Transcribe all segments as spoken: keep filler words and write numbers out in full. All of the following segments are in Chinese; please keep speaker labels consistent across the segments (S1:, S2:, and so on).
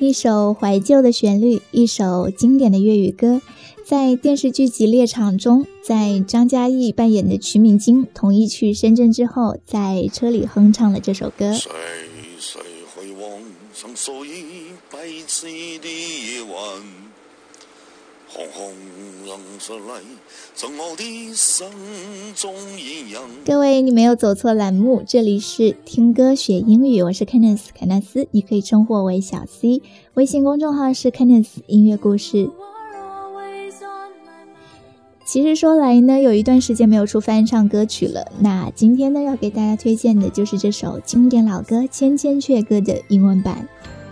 S1: 一首怀旧的旋律，一首经典的粤语歌，在电视剧集《猎场》中，在张嘉译扮演的曲敏京同意去深圳之后，在车里哼唱了这首歌。
S2: 谁谁去往曾属于彼此的夜晚，红红冷着泪从我的心中荏苒。
S1: 各位，你没有走错栏目，这里是听歌学英语，我是 Candice 凯纳斯，你可以称呼我为小 C， 微信公众号是 Candice 音乐故事。其实说来呢，有一段时间没有出翻唱歌曲了，那今天呢要给大家推荐的就是这首经典老歌《千千阙歌》的英文版。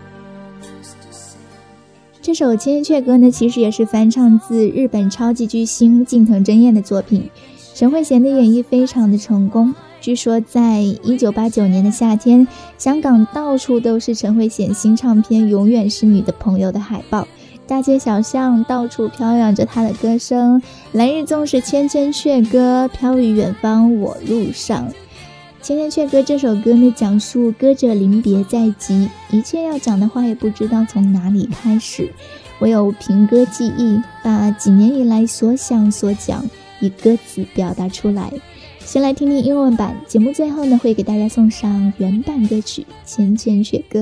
S1: 这首《千千阙歌》呢，其实也是翻唱自日本超级巨星近藤真彦的作品，陈慧娴的演绎非常的成功。据说在一九八九年的夏天，香港到处都是陈慧娴新唱片《永远是你的朋友》的海报，大街小巷到处飘扬着她的歌声，来日纵使千千阙歌，飘于远方我路上。千千阙歌这首歌呢，讲述歌者临别在即，一切要讲的话也不知道从哪里开始，唯有凭歌记忆，把几年以来所想所讲以歌词表达出来。先来听听英文版，节目最后呢会给大家送上原版歌曲《千千阙歌》。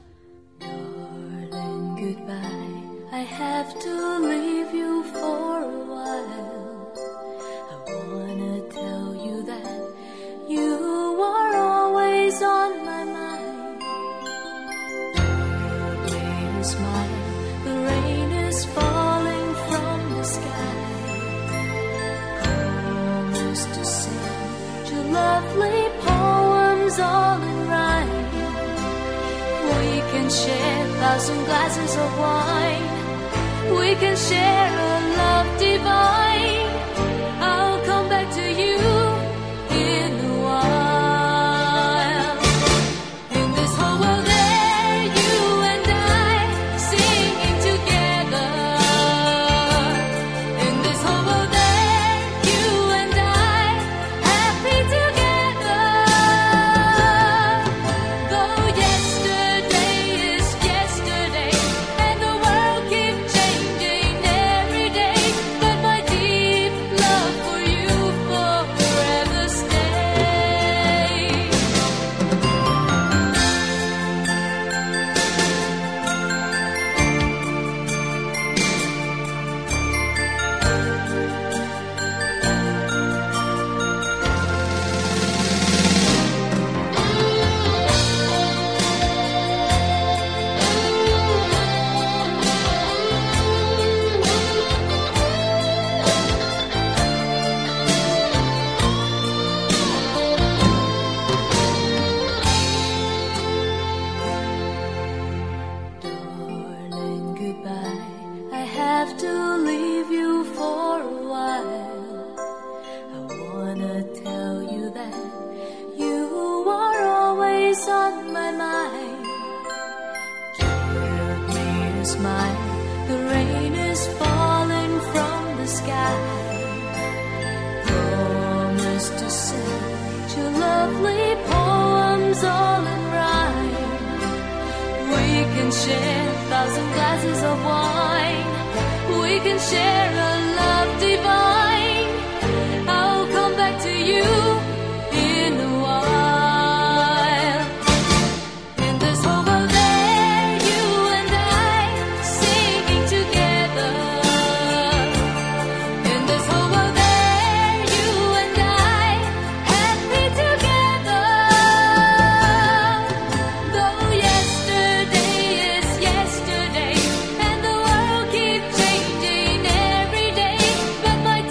S3: I have to leave you for a while. I wanna tell you that you are always on my mind. Rain is smile, the rain is falling from the sky. Promise to sing your lovely poems all in rhyme. We can share thousand glasses of wine.We can share a love divine. I'll come back to you in a while. In this whole world there, you and I singing together. In this whole world there, you and I happy together. Though yesterday is yesterday and the world keeps changing.Every day, but my deep love for you forever stays. Darling, goodbye. I have to leave you for a while. I wanna tell you that you are always on my mind. Give me a smile. The rain is falling from the sky. Promise to sing your lovely poems all in rhyme.We can share thousand glasses of wine. We can share a love divine. I'll come back to you in a while. In this whole world there, you and I singing together. In this whole world there, you and I happy together. Though yesterday yesterday and the world keeps changing every day, but my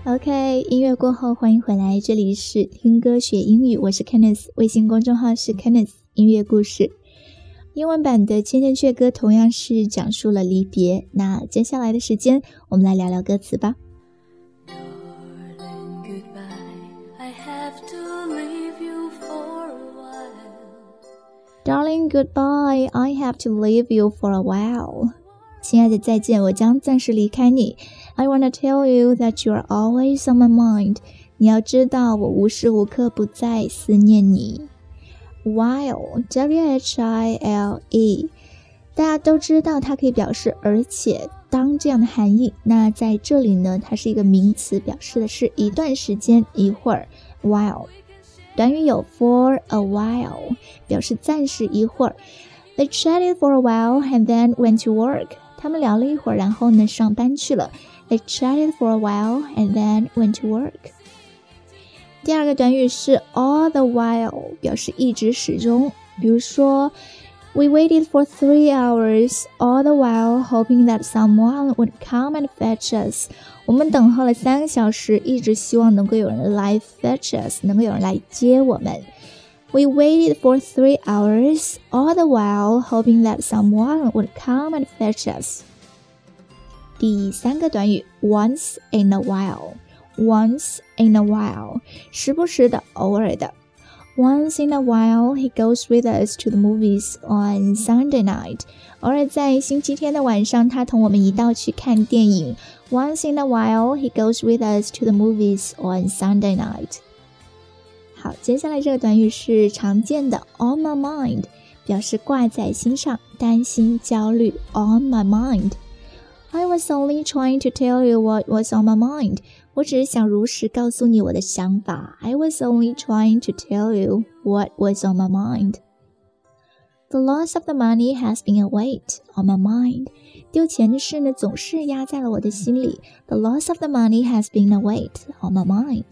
S1: OK， 音乐过后欢迎回来，这里是听歌学英语，我是 Kenneth， 微信公众号是 Kenneth 音乐故事。英文版的《千千阙歌》同样是讲述了离别，那接下来的时间我们来聊聊歌词吧。Darling, goodbye, I have to leave you for a while. 亲爱的，再见，我将暂时离开你。I want to tell you that you are always on my mind. 你要知道，我无时无刻不在思念你。While, W H I L E， 大家都知道它可以表示而且当这样的含义。那在这里呢，它是一个名词，表示的是一段时间，一会儿。While短语有 for a while， 表示暂时一会儿。They chatted for a while and then went to work. 他们聊了一会儿，然后呢上班去了。They chatted for a while and then went to work. 第二个短语是 all the while， 表示一直始终。比如说 We waited for three hours, all the while hoping that someone would come and fetch us. 我们等候了三个小时，一直希望能够有人来 fetch us， 能够有人来接我们。We waited for three hours, all the while hoping that someone would come and fetch us. 第三个短语 once in a while, once in a while， 时不时的，偶尔的。Once in a while, he goes with us to the movies on Sunday night. 偶尔在星期天的晚上，他同我们一道去看电影。Once in a while, he goes with us to the movies on Sunday night. 好，接下来这个短语是常见的 on my mind， 表示挂在心上，担心、焦虑。On my mind. I was only trying to tell you what was on my mind. 我只是想如实告诉你我的想法。I was only trying to tell you what was on my mind. The loss of the money has been a weight on my mind. 丢钱的事呢，总是压在了我的心里。The loss of the money has been a weight on my mind.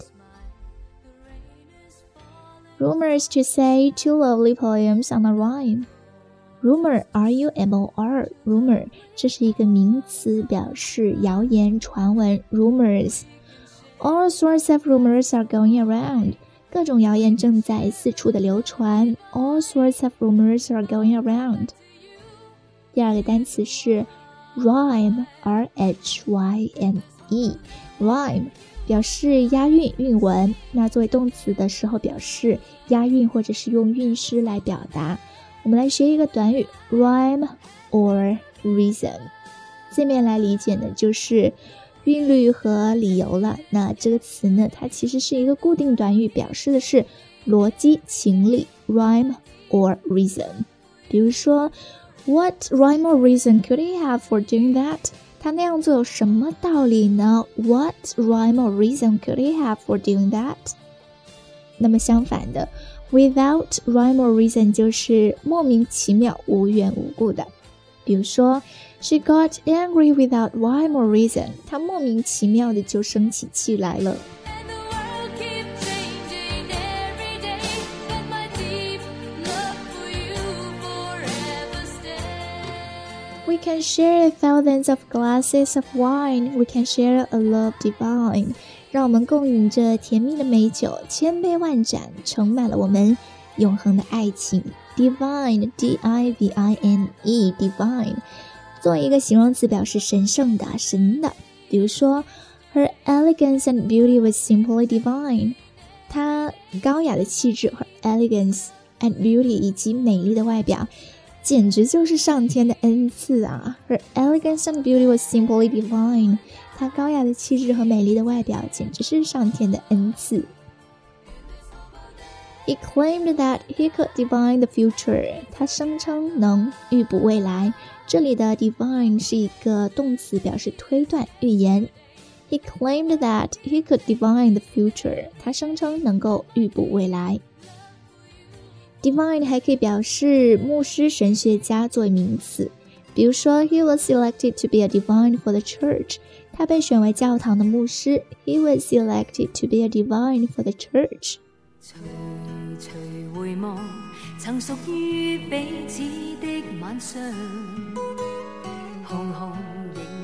S1: Rumors to say two lovely poems on a rhyme. Rumor, R U M O R, rumor, 这是一个名词，表示谣言、传闻。Rumors.All sorts of rumors are going around. 各种谣言正在四处的流传。All sorts of rumors are going around. 第二个单词是 rhyme, R H Y M E. Rhyme 表示押韵、韵文。那作为动词的时候，表示押韵或者是用韵诗来表达。我们来学一个短语 rhyme or reason。字面来理解呢，就是韵律和理由了。那这个词呢，它其实是一个固定短语，表示的是逻辑、情理 rhyme or reason。 比如说 What rhyme or reason could he have for doing that? 他那样做有什么道理呢？ What rhyme or reason could he have for doing that? 那么相反的 Without rhyme or reason 就是莫名其妙、无缘无故的。比如说She got angry without rhyme or reason. 她莫名其妙的就生起气来了。We can share thousands of glasses of wine. We can share a love divine. 让我们共饮着甜蜜的美酒，千杯万盏，盛满了我们永恒的爱情。Divine, D I V I N E, divine。作为一个形容词，表示神圣的、神的。比如说 Her elegance and beauty was simply divine. 她高雅的气质 Her elegance and beauty 以及美丽的外表简直就是上天的恩赐啊 Her elegance and beauty was simply divine. 她高雅的气质和美丽的外表简直是上天的恩赐。He claimed that he could divine the future. 他声称能预卜未来。这里的 divine 是一个动词，表示推断、预言。He claimed that he could divine the future. 他声称能够预卜未来。Divine 还可以表示牧师、神学家作为名词。比如说 He was selected to be a divine for the church. 他被选为教堂的牧师。He was selected to be a divine for the church.
S3: 徐徐回望曾屬於彼此的晚上，紅紅仍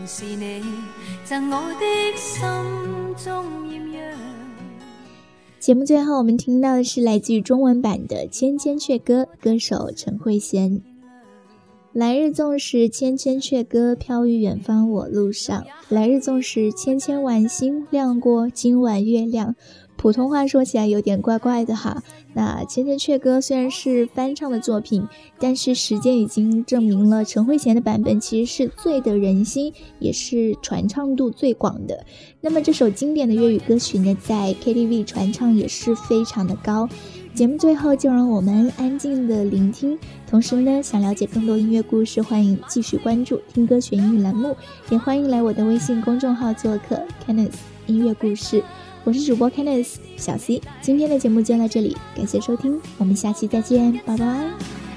S3: 是你赠我的心中艳阳。
S1: 节目最后我们听到的是来自于中文版的《千千阙歌》，歌手陈慧娴。来日纵使千千阙歌，飘于远方我路上。来日纵使千千晚星，亮过今晚月亮。普通话说起来有点怪怪的哈。那千千阙歌虽然是翻唱的作品，但是时间已经证明了陈慧娴的版本其实是最得人心，也是传唱度最广的。那么这首经典的粤语歌曲呢，在 K T V 传唱也是非常的高。节目最后就让我们安静的聆听，同时呢，想了解更多音乐故事，欢迎继续关注听歌学英语栏目，也欢迎来我的微信公众号做客 Candice 音乐故事。我是主播 Candice 小 C， 今天的节目就到这里，感谢收听，我们下期再见，拜拜。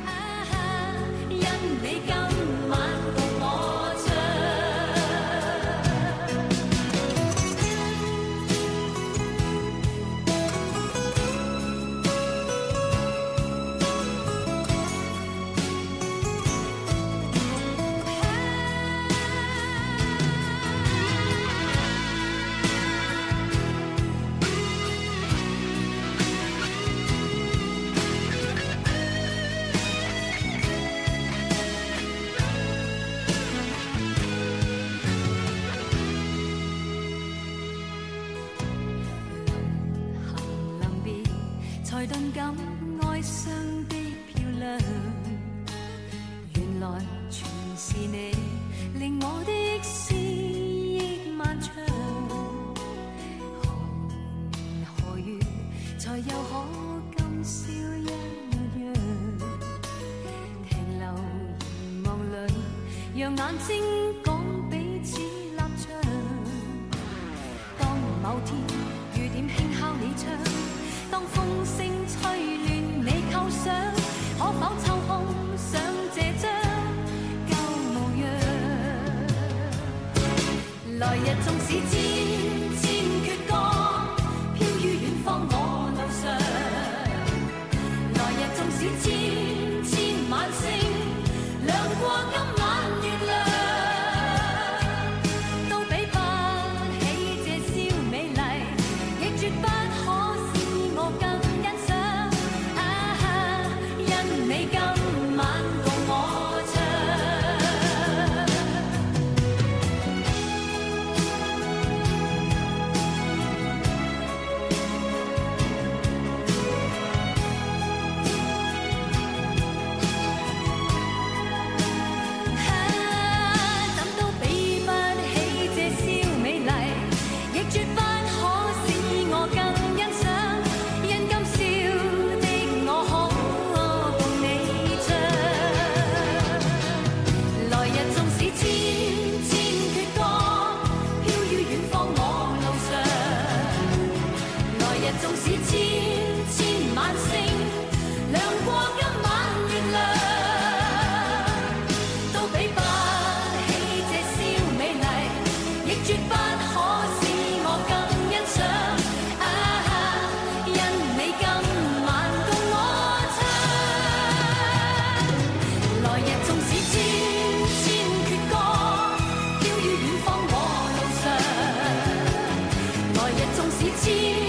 S3: 才頓感哀傷的漂亮，原來全是你令我的思憶漫長。紅河月才又可今宵一樣，停留凝望裏，讓眼睛講彼此立場。當某天雨點輕敲你窗，當風聲吹亂你構想，可否抽空想這張舊模樣？來日縱使千千闕歌，飄於遠方我路上。來日縱使千千晚星，亮過今晚月亮，都比不起這宵美麗，亦絕不可使我更欣賞。啊，因你今晚共我唱。千